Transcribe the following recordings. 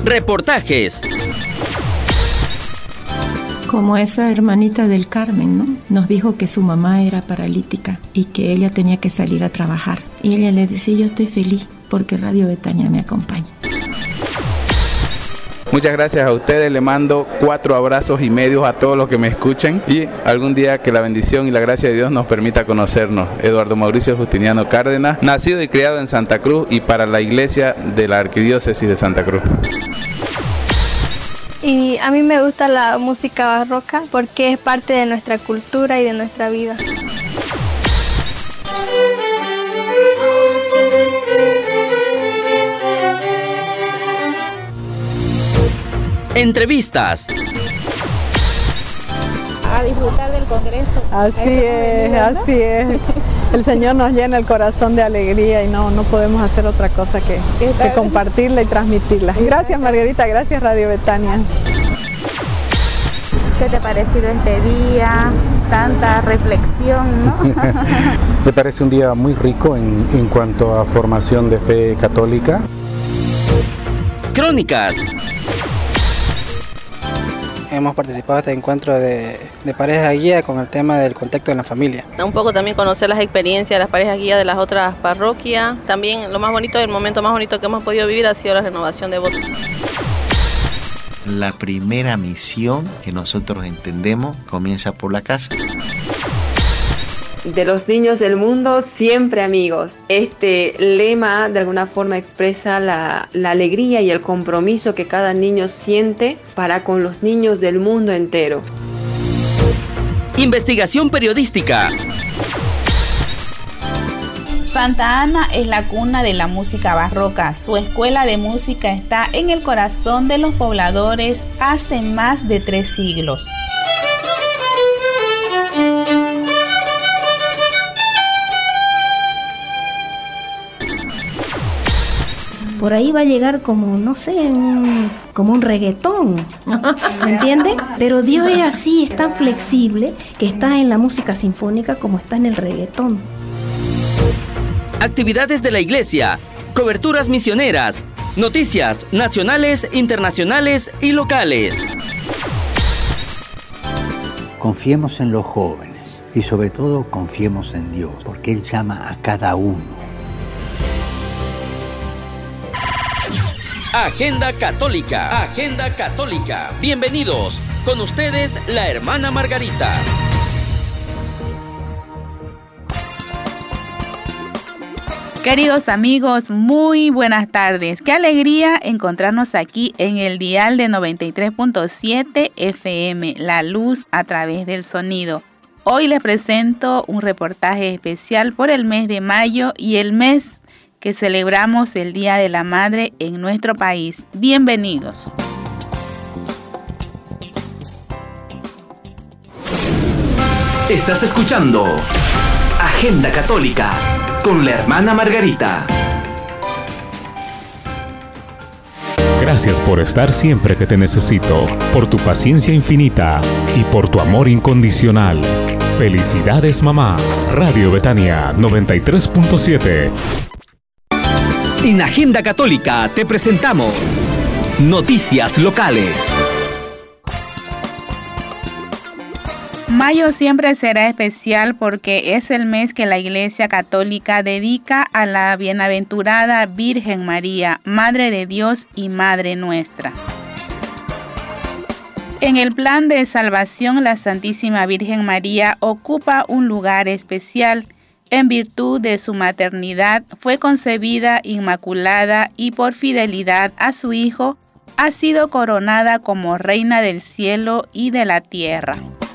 reportajes. Como esa hermanita del Carmen, ¿no? Nos dijo que su mamá era paralítica y que ella tenía que salir a trabajar. Y ella le decía, yo estoy feliz porque Radio Betania me acompaña. Muchas gracias a ustedes, le mando 4 abrazos y medio a todos los que me escuchen y algún día que la bendición y la gracia de Dios nos permita conocernos. Eduardo Mauricio Justiniano Cárdenas, nacido y criado en Santa Cruz y para la iglesia de la Arquidiócesis de Santa Cruz. Y a mí me gusta la música barroca porque es parte de nuestra cultura y de nuestra vida. Entrevistas. A disfrutar del Congreso. Así es. El Señor nos llena el corazón de alegría y no podemos hacer otra cosa que compartirla y transmitirla. Gracias Margarita, gracias Radio Betania. ¿Qué te ha parecido este día? Tanta reflexión, ¿no? Me parece un día muy rico en cuanto a formación de fe católica. Crónicas. Hemos participado en este encuentro de parejas guía con el tema del contacto en la familia. Un poco también conocer las experiencias de las parejas guía de las otras parroquias. También lo más bonito, el momento más bonito que hemos podido vivir ha sido la renovación de votos. La primera misión que nosotros entendemos comienza por la casa. De los niños del mundo, siempre amigos. Este lema de alguna forma expresa la alegría y el compromiso que cada niño siente para con los niños del mundo entero. Investigación periodística. Santa Ana es la cuna de la música barroca. Su escuela de música está en el corazón de los pobladores hace más de 3 siglos. Por ahí va a llegar como, no sé, como un reggaetón, ¿me entienden? Pero Dios es así, es tan flexible que está en la música sinfónica como está en el reggaetón. Actividades de la iglesia, coberturas misioneras, noticias nacionales, internacionales y locales. Confiemos en los jóvenes y sobre todo confiemos en Dios, porque Él llama a cada uno. Agenda Católica. Agenda Católica. Bienvenidos. Con ustedes, la hermana Margarita. Queridos amigos, muy buenas tardes. Qué alegría encontrarnos aquí en el dial de 93.7 FM, La Luz a través del sonido. Hoy les presento un reportaje especial por el mes de mayo y el mes que celebramos el Día de la Madre en nuestro país. Bienvenidos. Estás escuchando Agenda Católica con la hermana Margarita. Gracias por estar siempre que te necesito, por tu paciencia infinita y por tu amor incondicional. Felicidades, mamá. Radio Betania 93.7. En Agenda Católica te presentamos noticias locales. Mayo siempre será especial porque es el mes que la Iglesia Católica dedica a la bienaventurada Virgen María, Madre de Dios y Madre nuestra. En el plan de salvación, la Santísima Virgen María ocupa un lugar especial. En virtud de su maternidad, fue concebida inmaculada y por fidelidad a su Hijo, ha sido coronada como Reina del cielo y de la tierra.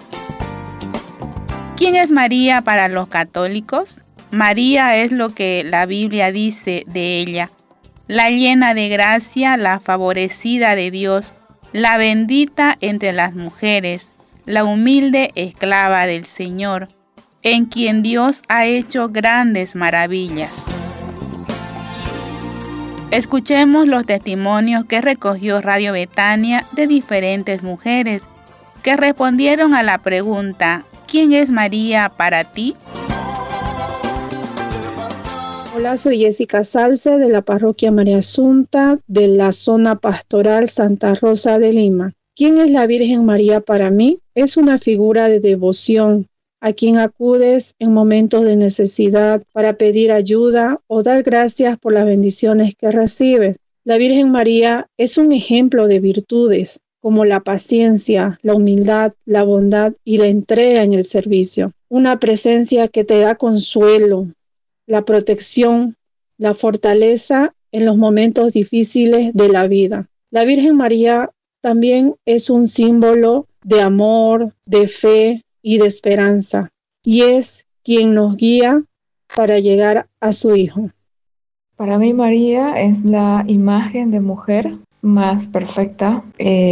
¿Quién es María para los católicos? María es lo que la Biblia dice de ella: la llena de gracia, la favorecida de Dios, la bendita entre las mujeres, la humilde esclava del Señor, en quien Dios ha hecho grandes maravillas. Escuchemos los testimonios que recogió Radio Betania de diferentes mujeres que respondieron a la pregunta: ¿quién es María para ti? Hola, soy Jessica Salce de la parroquia María Asunta de la zona pastoral Santa Rosa de Lima. ¿Quién es la Virgen María para mí? Es una figura de devoción a quien acudes en momentos de necesidad para pedir ayuda o dar gracias por las bendiciones que recibes. La Virgen María es un ejemplo de virtudes como la paciencia, la humildad, la bondad y la entrega en el servicio. Una presencia que te da consuelo, la protección, la fortaleza en los momentos difíciles de la vida. La Virgen María también es un símbolo de amor, de fe y de esperanza, y es quien nos guía para llegar a su Hijo. Para mí María es la imagen de mujer más perfecta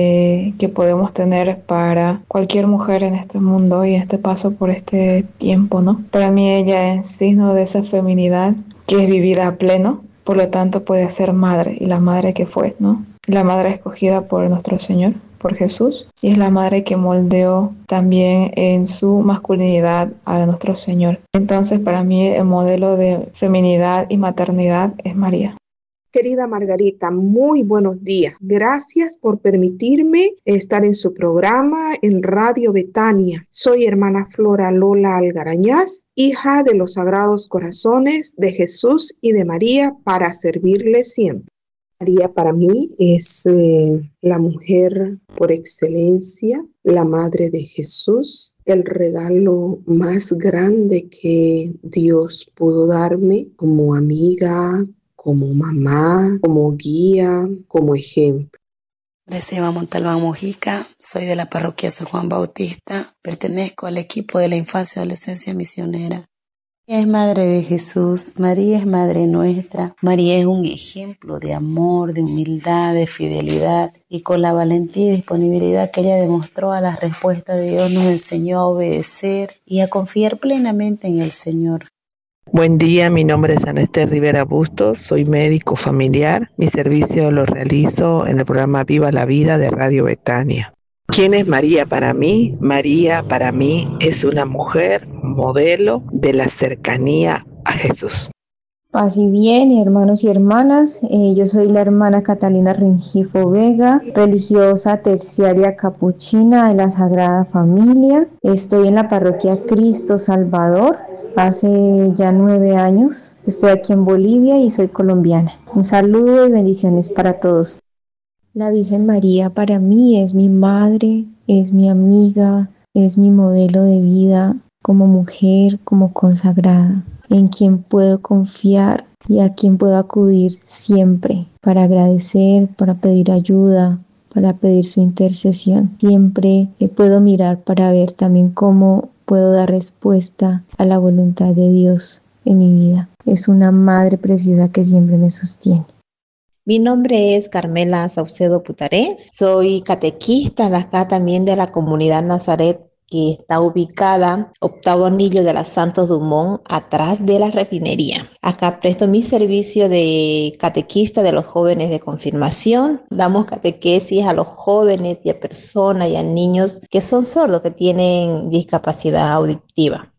que podemos tener para cualquier mujer en este mundo y este paso por este tiempo, ¿no? Para mí ella es signo de esa feminidad que es vivida a pleno, por lo tanto puede ser madre, y la madre que fue, ¿no? La madre escogida por nuestro Señor, por Jesús, y es la madre que moldeó también en su masculinidad a nuestro Señor. Entonces para mí el modelo de feminidad y maternidad es María. Querida Margarita, muy buenos días. Gracias por permitirme estar en su programa en Radio Betania. Soy hermana Flora Lola Algarañaz, hija de los Sagrados Corazones de Jesús y de María, para servirle siempre. María para mí es la mujer por excelencia, la madre de Jesús, el regalo más grande que Dios pudo darme como amiga, como mamá, como guía, como ejemplo. Breseba Montalbán Mojica, soy de la parroquia San Juan Bautista, pertenezco al equipo de la infancia y adolescencia misionera. María es madre de Jesús, María es madre nuestra, María es un ejemplo de amor, de humildad, de fidelidad, y con la valentía y disponibilidad que ella demostró a las respuestas de Dios nos enseñó a obedecer y a confiar plenamente en el Señor. Buen día, mi nombre es Ana Esther Rivera Bustos, soy médico familiar. Mi servicio lo realizo en el programa Viva la Vida de Radio Betania. ¿Quién es María para mí? María para mí es una mujer modelo de la cercanía a Jesús. Paz y bien, hermanos y hermanas, yo soy la hermana Catalina Rengifo Vega, religiosa terciaria capuchina de la Sagrada Familia. Estoy en la parroquia Cristo Salvador hace ya 9 años. Estoy aquí en Bolivia y soy colombiana. Un saludo y bendiciones para todos. La Virgen María para mí es mi madre, es mi amiga, es mi modelo de vida como mujer, como consagrada, en quien puedo confiar y a quien puedo acudir siempre para agradecer, para pedir ayuda, para pedir su intercesión. Siempre puedo mirar para ver también cómo puedo dar respuesta a la voluntad de Dios en mi vida. Es una madre preciosa que siempre me sostiene. Mi nombre es Carmela Saucedo Putarés, soy catequista de acá también de la comunidad Nazaret, que está ubicada octavo anillo de la Santos Dumont, atrás de la refinería. Acá presto mi servicio de catequista de los jóvenes de confirmación. Damos catequesis a los jóvenes y a personas y a niños que son sordos, que tienen discapacidad auditiva.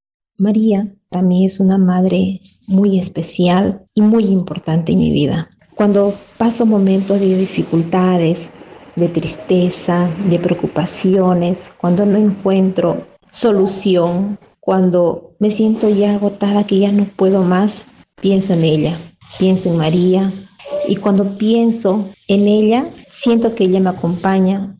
María para mí es una madre muy especial y muy importante en mi vida. Cuando paso momentos de dificultades, de tristeza, de preocupaciones, cuando no encuentro solución, cuando me siento ya agotada, que ya no puedo más, pienso en ella, pienso en María, y cuando pienso en ella, siento que ella me acompaña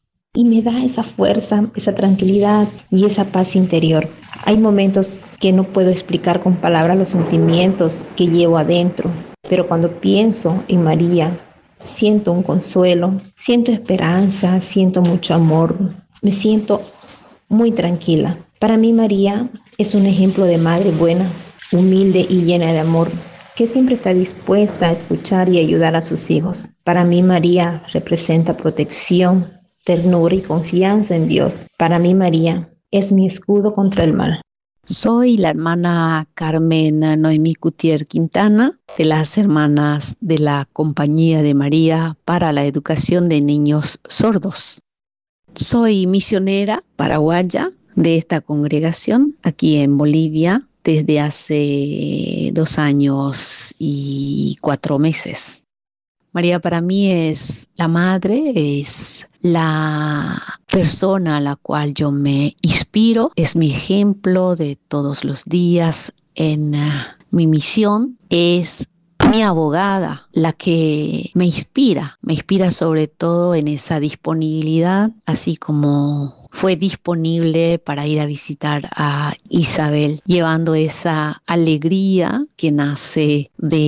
y me da esa fuerza, esa tranquilidad y esa paz interior. Hay momentos que no puedo explicar con palabras los sentimientos que llevo adentro, pero cuando pienso en María, siento un consuelo, siento esperanza, siento mucho amor, me siento muy tranquila. Para mí María es un ejemplo de madre buena, humilde y llena de amor, que siempre está dispuesta a escuchar y ayudar a sus hijos. Para mí María representa protección, ternura y confianza en Dios. Para mí María es mi escudo contra el mal. Soy la hermana Carmen Noemí Cutier Quintana, de las hermanas de la Compañía de María para la Educación de Niños Sordos. Soy misionera paraguaya de esta congregación aquí en Bolivia desde hace 2 años y 4 meses. María para mí es la madre, es la persona a la cual yo me inspiro, es mi ejemplo de todos los días en mi misión, es mi abogada, la que me inspira sobre todo en esa disponibilidad, así como fue disponible para ir a visitar a Isabel, llevando esa alegría que nace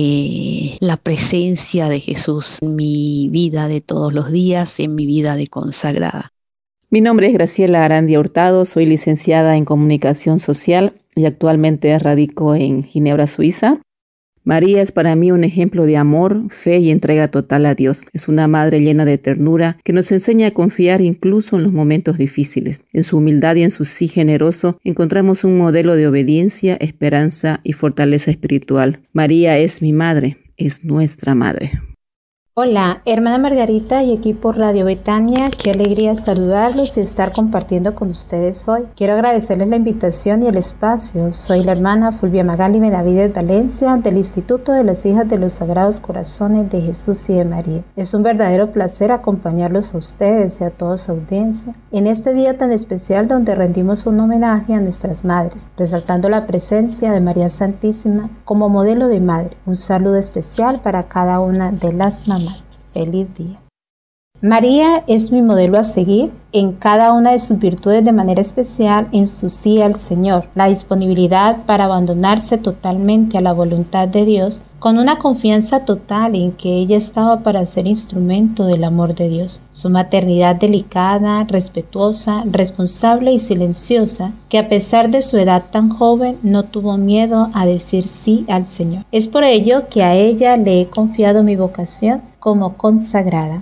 de la presencia de Jesús en mi vida de todos los días, en mi vida de consagrada. Mi nombre es Graciela Arandia Hurtado, soy licenciada en Comunicación Social y actualmente radico en Ginebra, Suiza. María es para mí un ejemplo de amor, fe y entrega total a Dios. Es una madre llena de ternura que nos enseña a confiar incluso en los momentos difíciles. En su humildad y en su sí generoso encontramos un modelo de obediencia, esperanza y fortaleza espiritual. María es mi madre, es nuestra madre. Hola, hermana Margarita y equipo Radio Betania, qué alegría saludarlos y estar compartiendo con ustedes hoy. Quiero agradecerles la invitación y el espacio. Soy la hermana Fulvia Magali Benavides Valencia del Instituto de las Hijas de los Sagrados Corazones de Jesús y de María. Es un verdadero placer acompañarlos a ustedes y a toda su audiencia en este día tan especial donde rendimos un homenaje a nuestras madres, resaltando la presencia de María Santísima como modelo de madre. Un saludo especial para cada una de las mamás. Feliz día. María es mi modelo a seguir en cada una de sus virtudes, de manera especial en su sí al Señor, la disponibilidad para abandonarse totalmente a la voluntad de Dios, con una confianza total en que ella estaba para ser instrumento del amor de Dios, su maternidad delicada, respetuosa, responsable y silenciosa, que a pesar de su edad tan joven no tuvo miedo a decir sí al Señor. Es por ello que a ella le he confiado mi vocación como consagrada.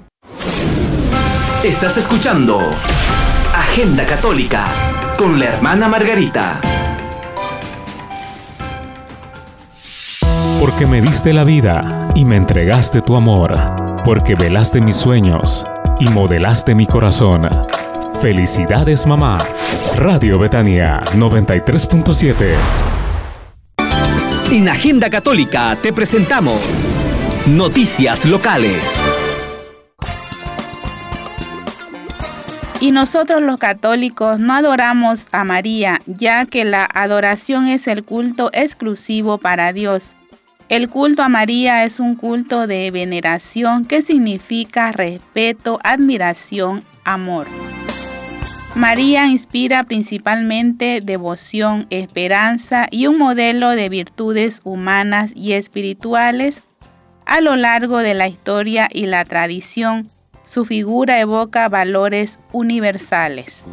Estás escuchando Agenda Católica con la hermana Margarita. Porque me diste la vida y me entregaste tu amor, porque velaste mis sueños y modelaste mi corazón. Felicidades, mamá. Radio Betania 93.7. En Agenda Católica te presentamos noticias locales. Y nosotros los católicos no adoramos a María, ya que la adoración es el culto exclusivo para Dios. El culto a María es un culto de veneración que significa respeto, admiración, amor. María inspira principalmente devoción, esperanza y un modelo de virtudes humanas y espirituales a lo largo de la historia y la tradición. Su figura evoca valores universales.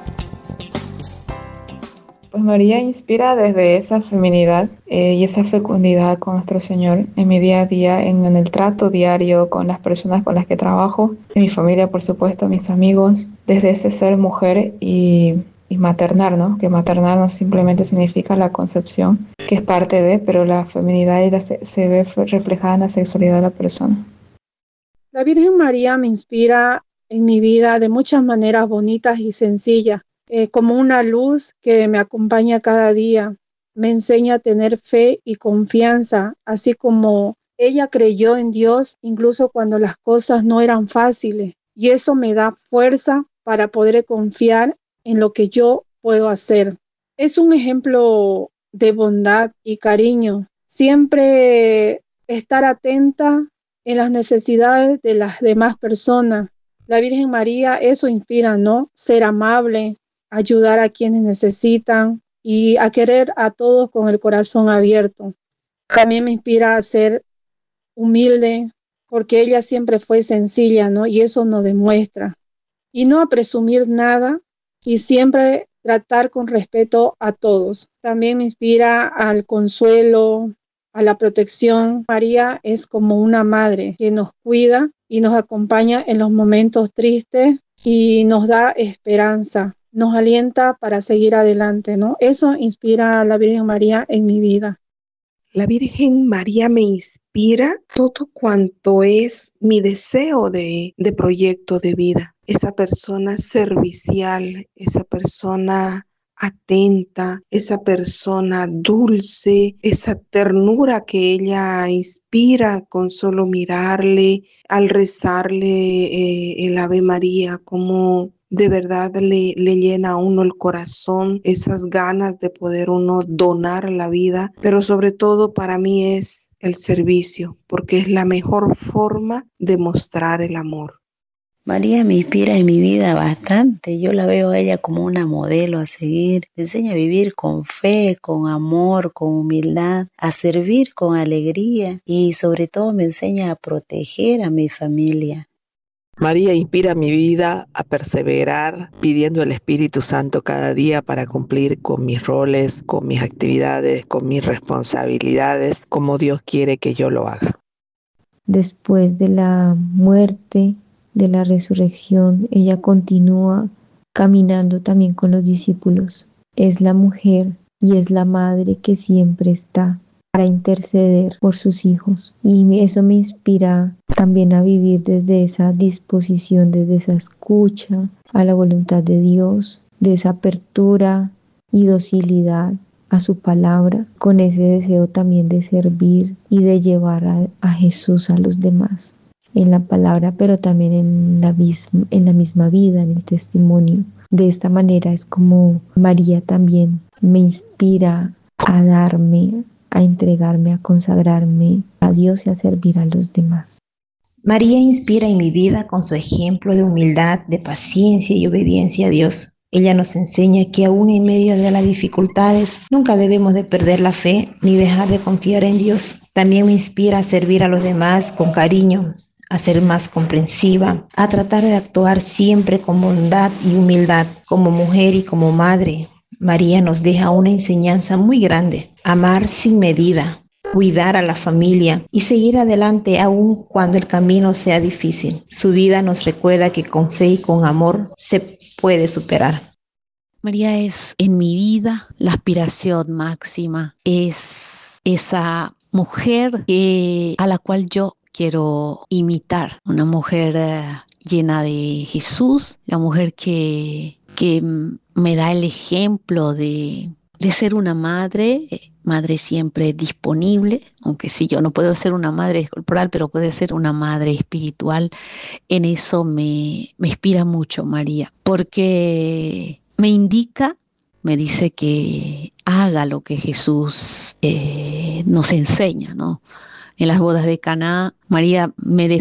Pues María inspira desde esa feminidad y esa fecundidad con nuestro Señor en mi día a día, en el trato diario con las personas con las que trabajo, en mi familia, por supuesto, mis amigos, desde ese ser mujer y maternar, ¿no? Que maternar no simplemente significa la concepción, que es parte de, pero la feminidad se ve reflejada en la sexualidad de la persona. La Virgen María me inspira en mi vida de muchas maneras bonitas y sencillas, como una luz que me acompaña cada día. Me enseña a tener fe y confianza, así como ella creyó en Dios incluso cuando las cosas no eran fáciles. Y eso me da fuerza para poder confiar en lo que yo puedo hacer. Es un ejemplo de bondad y cariño. Siempre estar atenta en las necesidades de las demás personas. La Virgen María eso inspira, ¿no? Ser amable, ayudar a quienes necesitan y a querer a todos con el corazón abierto. También me inspira a ser humilde, porque ella siempre fue sencilla, ¿no? Y eso nos demuestra. Y no a presumir nada y siempre tratar con respeto a todos. También me inspira al consuelo, a la protección. María es como una madre que nos cuida y nos acompaña en los momentos tristes y nos da esperanza, nos alienta para seguir adelante, ¿no? Eso inspira a la Virgen María en mi vida. La Virgen María me inspira todo cuanto es mi deseo de proyecto de vida. Esa persona servicial, esa persona atenta, esa persona dulce, esa ternura que ella inspira con solo mirarle, al rezarle el Ave María, como de verdad le llena a uno el corazón, esas ganas de poder uno donar la vida, pero sobre todo para mí es el servicio, porque es la mejor forma de mostrar el amor. María me inspira en mi vida bastante. Yo la veo a ella como una modelo a seguir. Me enseña a vivir con fe, con amor, con humildad, a servir con alegría y sobre todo me enseña a proteger a mi familia. María inspira mi vida a perseverar pidiendo el Espíritu Santo cada día para cumplir con mis roles, con mis actividades, con mis responsabilidades, como Dios quiere que yo lo haga. Después de la muerte, de la resurrección, ella continúa caminando también con los discípulos. Es la mujer y es la madre que siempre está para interceder por sus hijos. Y eso me inspira también a vivir desde esa disposición, desde esa escucha a la voluntad de Dios, de esa apertura y docilidad a su palabra, con ese deseo también de servir y de llevar a Jesús a los demás, en la palabra, pero también en la misma vida, en el testimonio. De esta manera es como María también me inspira a darme, a entregarme, a consagrarme a Dios y a servir a los demás. María inspira en mi vida con su ejemplo de humildad, de paciencia y obediencia a Dios. Ella nos enseña que aún en medio de las dificultades nunca debemos de perder la fe ni dejar de confiar en Dios. También me inspira a servir a los demás con cariño, a ser más comprensiva, a tratar de actuar siempre con bondad y humildad. Como mujer y como madre, María nos deja una enseñanza muy grande: amar sin medida, cuidar a la familia y seguir adelante aun cuando el camino sea difícil. Su vida nos recuerda que con fe y con amor se puede superar. María es en mi vida la aspiración máxima, es esa mujer a la cual yo quiero imitar, una mujer llena de Jesús, la mujer que me da el ejemplo de ser una madre siempre disponible, aunque sí, yo no puedo ser una madre corporal, pero puede ser una madre espiritual. En eso me inspira mucho María, porque me indica, me dice que haga lo que Jesús nos enseña, ¿no? En las bodas de Caná, María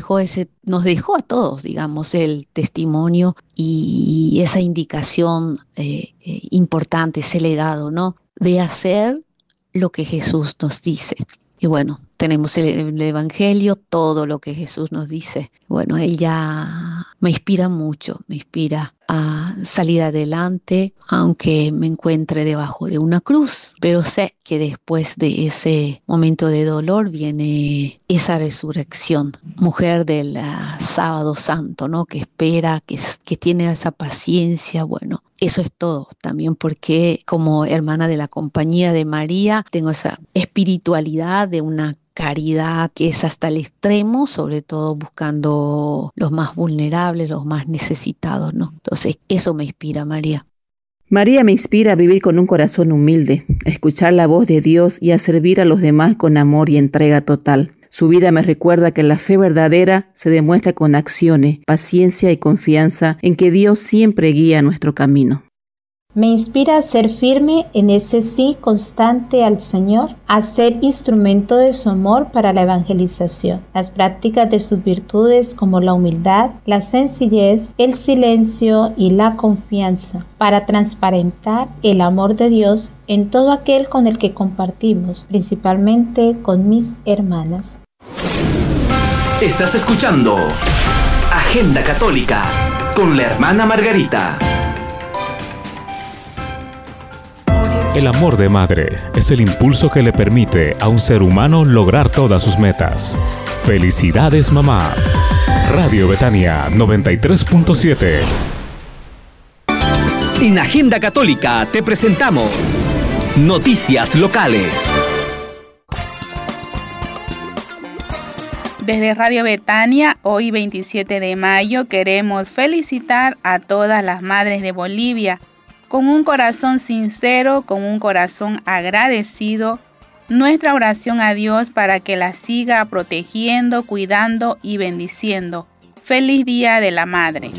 nos dejó a todos, digamos, el testimonio y esa indicación importante, ese legado, ¿no? De hacer lo que Jesús nos dice. Y bueno, tenemos el Evangelio, todo lo que Jesús nos dice. Bueno, ella me inspira mucho, me inspira a salir adelante, aunque me encuentre debajo de una cruz. Pero sé que después de ese momento de dolor viene esa resurrección. Mujer del sábado santo, ¿no? Que espera, que tiene esa paciencia, bueno. Eso es todo, también porque como hermana de la Compañía de María tengo esa espiritualidad de una caridad que es hasta el extremo, sobre todo buscando los más vulnerables, los más necesitados, ¿no? Entonces, eso me inspira, María. María me inspira a vivir con un corazón humilde, a escuchar la voz de Dios y a servir a los demás con amor y entrega total. Su vida me recuerda que la fe verdadera se demuestra con acciones, paciencia y confianza en que Dios siempre guía nuestro camino. Me inspira a ser firme en ese sí constante al Señor, a ser instrumento de su amor para la evangelización. Las prácticas de sus virtudes como la humildad, la sencillez, el silencio y la confianza, para transparentar el amor de Dios en todo aquel con el que compartimos, principalmente con mis hermanas. Estás escuchando Agenda Católica con la hermana Margarita. El amor de madre es el impulso que le permite a un ser humano lograr todas sus metas. Felicidades, mamá. Radio Betania 93.7. En Agenda Católica te presentamos noticias locales. Desde Radio Betania, hoy 27 de mayo, queremos felicitar a todas las madres de Bolivia Con un corazón sincero, con un corazón agradecido, nuestra oración a Dios para que la siga protegiendo, cuidando y bendiciendo. Feliz Día de la Madre.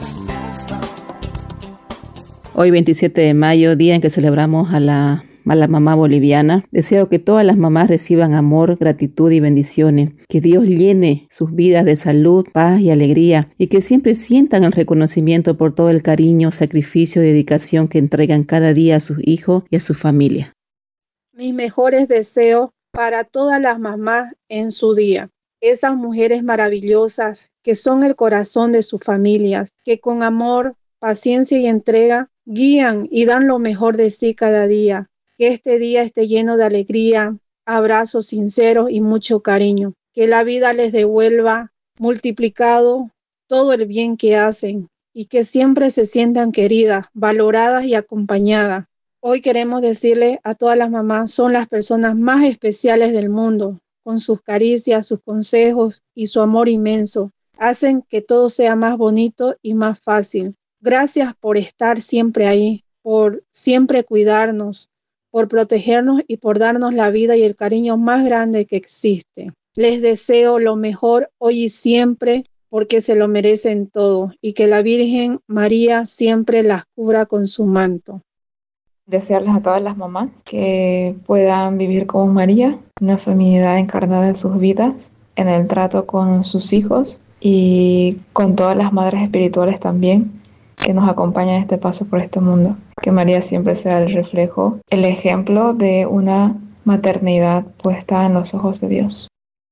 Hoy 27 de mayo, día en que celebramos a la mamá boliviana, deseo que todas las mamás reciban amor, gratitud y bendiciones, que Dios llene sus vidas de salud, paz y alegría, y que siempre sientan el reconocimiento por todo el cariño, sacrificio y dedicación que entregan cada día a sus hijos y a su familia. Mis mejores deseos para todas las mamás en su día. Esas mujeres maravillosas que son el corazón de sus familias, que con amor, paciencia y entrega guían y dan lo mejor de sí cada día. Que este día esté lleno de alegría, abrazos sinceros y mucho cariño. Que la vida les devuelva multiplicado todo el bien que hacen y que siempre se sientan queridas, valoradas y acompañadas. Hoy queremos decirle a todas las mamás, son las personas más especiales del mundo, con sus caricias, sus consejos y su amor inmenso. Hacen que todo sea más bonito y más fácil. Gracias por estar siempre ahí, por siempre cuidarnos, por protegernos y por darnos la vida y el cariño más grande que existe. Les deseo lo mejor hoy y siempre, porque se lo merecen todo, y que la Virgen María siempre las cubra con su manto. Desearles a todas las mamás que puedan vivir como María, una feminidad encarnada en sus vidas, en el trato con sus hijos y con todas las madres espirituales también que nos acompañan en este paso por este mundo. Que María siempre sea el reflejo, el ejemplo de una maternidad puesta en los ojos de Dios.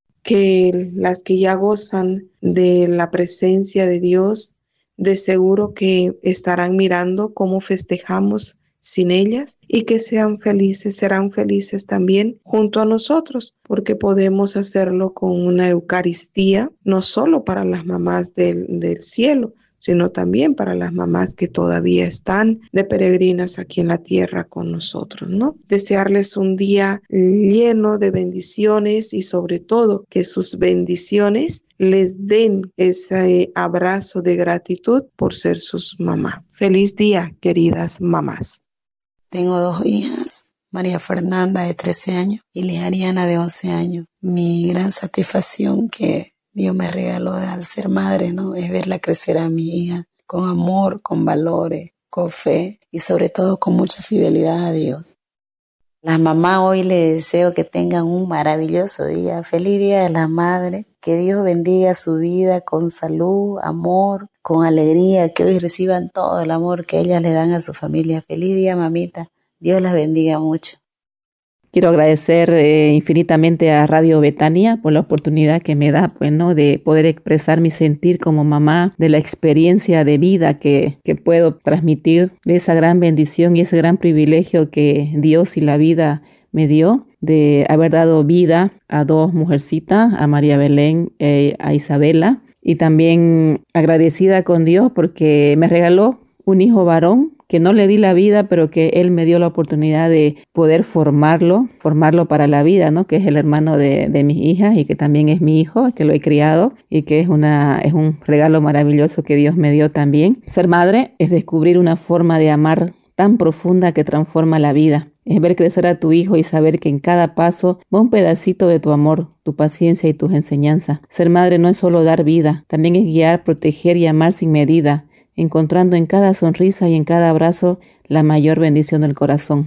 Que las que ya gozan de la presencia de Dios, de seguro que estarán mirando cómo festejamos sin ellas y que sean felices, serán felices también junto a nosotros, porque podemos hacerlo con una Eucaristía, no solo para las mamás del cielo, sino también para las mamás que todavía están de peregrinas aquí en la tierra con nosotros, ¿no? Desearles un día lleno de bendiciones y sobre todo que sus bendiciones les den ese abrazo de gratitud por ser sus mamás. Feliz día, queridas mamás. Tengo 2 hijas, María Fernanda de 13 años y Liz Ariana de 11 años. Mi gran satisfacción que Dios me regaló al ser madre, ¿no? Es verla crecer a mi hija con amor, con valores, con fe y sobre todo con mucha fidelidad a Dios. Las mamás hoy les deseo que tengan un maravilloso día. Feliz Día de la Madre. Que Dios bendiga su vida con salud, amor, con alegría. Que hoy reciban todo el amor que ellas le dan a su familia. Feliz día, mamita. Dios las bendiga mucho. Quiero agradecer infinitamente a Radio Betania por la oportunidad que me da, pues, ¿no?, de poder expresar mi sentir como mamá, de la experiencia de vida que puedo transmitir, de esa gran bendición y ese gran privilegio que Dios y la vida me dio, de haber dado vida a 2 mujercitas, a María Belén y a Isabela, y también agradecida con Dios porque me regaló un hijo varón, que no le di la vida, pero que Él me dio la oportunidad de poder formarlo para la vida, ¿no? Que es el hermano de mis hijas y que también es mi hijo, que lo he criado y que es un regalo maravilloso que Dios me dio también. Ser madre es descubrir una forma de amar tan profunda que transforma la vida. Es ver crecer a tu hijo y saber que en cada paso va un pedacito de tu amor, tu paciencia y tus enseñanzas. Ser madre no es solo dar vida, también es guiar, proteger y amar sin medida, encontrando en cada sonrisa y en cada abrazo la mayor bendición del corazón.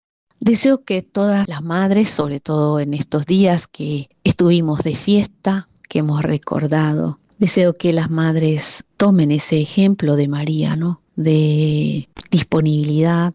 Deseo que todas las madres, sobre todo en estos días que estuvimos de fiesta, que hemos recordado, deseo que las madres tomen ese ejemplo de María, ¿no? De disponibilidad,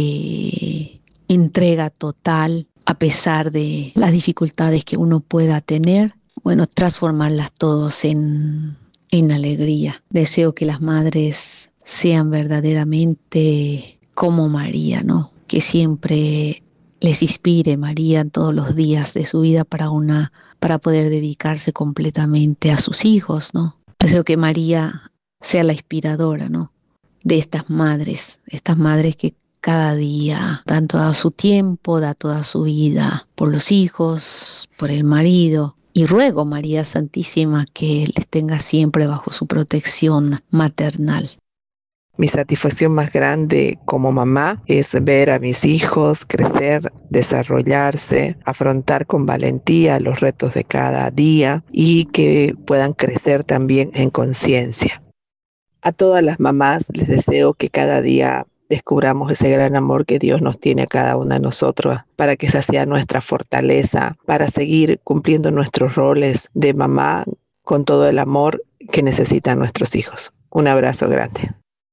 de entrega total, a pesar de las dificultades que uno pueda tener, bueno, transformarlas todos en alegría. Deseo que las madres sean verdaderamente como María, ¿no? Que siempre les inspire María en todos los días de su vida para poder dedicarse completamente a sus hijos, ¿no? Deseo que María sea la inspiradora, ¿no?, de estas madres que cada día dan todo su tiempo, da toda su vida por los hijos, por el marido. Y ruego, María Santísima, que les tenga siempre bajo su protección maternal. Mi satisfacción más grande como mamá es ver a mis hijos crecer, desarrollarse, afrontar con valentía los retos de cada día y que puedan crecer también en conciencia. A todas las mamás les deseo que cada día descubramos ese gran amor que Dios nos tiene a cada una de nosotros, para que esa sea nuestra fortaleza, para seguir cumpliendo nuestros roles de mamá con todo el amor que necesitan nuestros hijos. Un abrazo grande.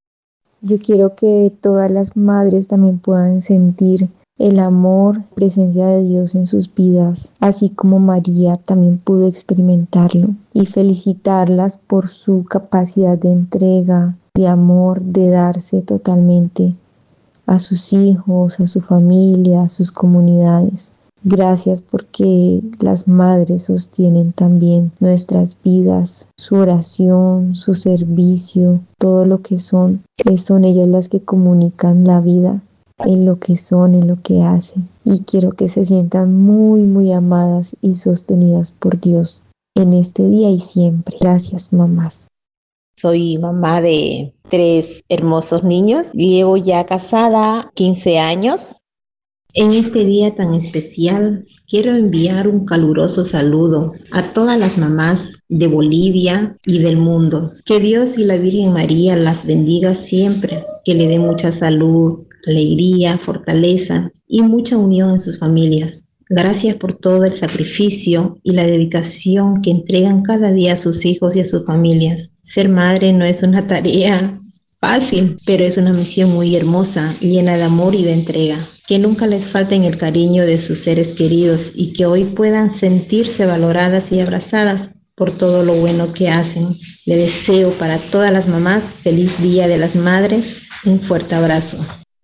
Yo quiero que todas las madres también puedan sentir el amor, presencia de Dios en sus vidas, así como María también pudo experimentarlo, y felicitarlas por su capacidad de entrega, de amor, de darse totalmente a sus hijos, a su familia, a sus comunidades. Gracias porque las madres sostienen también nuestras vidas, su oración, su servicio, todo lo que son ellas las que comunican la vida en lo que son, en lo que hacen. Y quiero que se sientan muy, muy amadas y sostenidas por Dios en este día y siempre. Gracias, mamás. Soy mamá de 3 hermosos niños. Llevo ya casada 15 años. En este día tan especial, quiero enviar un caluroso saludo a todas las mamás de Bolivia y del mundo. Que Dios y la Virgen María las bendiga siempre, que le dé mucha salud, alegría, fortaleza y mucha unión en sus familias. Gracias por todo el sacrificio y la dedicación que entregan cada día a sus hijos y a sus familias. Ser madre no es una tarea fácil, pero es una misión muy hermosa, llena de amor y de entrega. Que nunca les falten el cariño de sus seres queridos y que hoy puedan sentirse valoradas y abrazadas por todo lo bueno que hacen. Le deseo para todas las mamás feliz Día de las Madres. Un fuerte abrazo.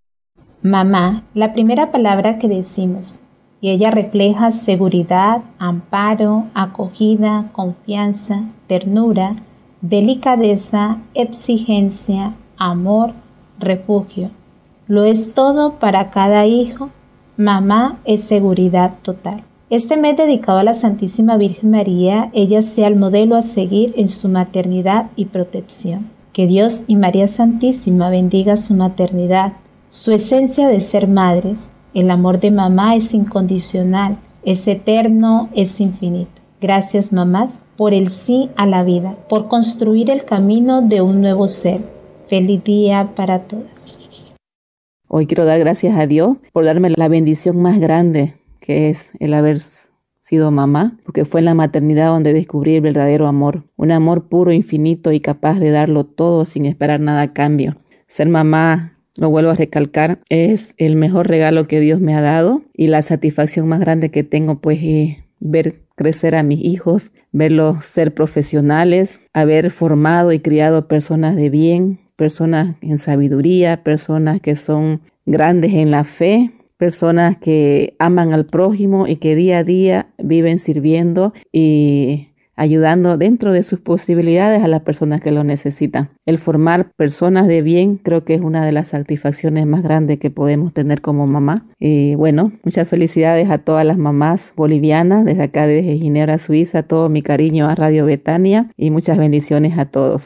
Mamá, la primera palabra que decimos, y ella refleja seguridad, amparo, acogida, confianza, ternura, delicadeza, exigencia, amor, refugio. Lo es todo para cada hijo. Mamá es seguridad total. Este mes dedicado a la Santísima Virgen María, ella sea el modelo a seguir en su maternidad y protección. Que Dios y María Santísima bendiga su maternidad, su esencia de ser madres. El amor de mamá es incondicional, es eterno, es infinito. Gracias, mamás, por el sí a la vida, por construir el camino de un nuevo ser. Feliz día para todas. Hoy quiero dar gracias a Dios por darme la bendición más grande, que es el haber sido mamá, porque fue en la maternidad donde descubrí el verdadero amor, un amor puro, infinito y capaz de darlo todo sin esperar nada a cambio. Ser mamá, lo vuelvo a recalcar, es el mejor regalo que Dios me ha dado y la satisfacción más grande que tengo, pues, es ver crecer a mis hijos, verlos ser profesionales, haber formado y criado personas de bien, personas en sabiduría, personas que son grandes en la fe, personas que aman al prójimo y que día a día viven sirviendo y ayudando dentro de sus posibilidades a las personas que lo necesitan. El formar personas de bien creo que es una de las satisfacciones más grandes que podemos tener como mamá. Y bueno, muchas felicidades a todas las mamás bolivianas, desde acá, desde Ginebra, Suiza, todo mi cariño a Radio Betania y muchas bendiciones a todos.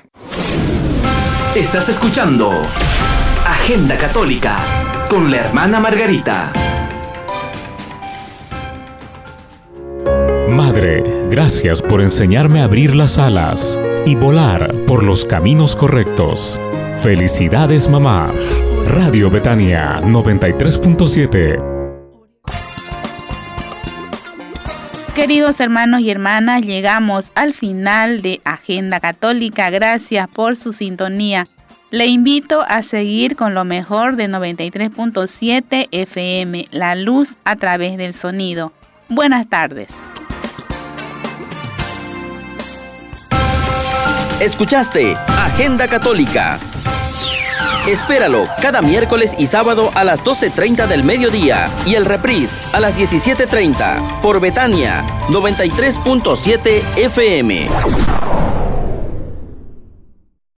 Estás escuchando Agenda Católica con la hermana Margarita. Madre, gracias por enseñarme a abrir las alas y volar por los caminos correctos. Felicidades, mamá. Radio Betania 93.7. Queridos hermanos y hermanas, llegamos al final de Agenda Católica. Gracias por su sintonía. Le invito a seguir con lo mejor de 93.7 FM, la luz a través del sonido. Buenas tardes. Escuchaste Agenda Católica. Espéralo cada miércoles y sábado a las 12:30 del mediodía y el reprise a las 17:30 por Betania 93.7 FM.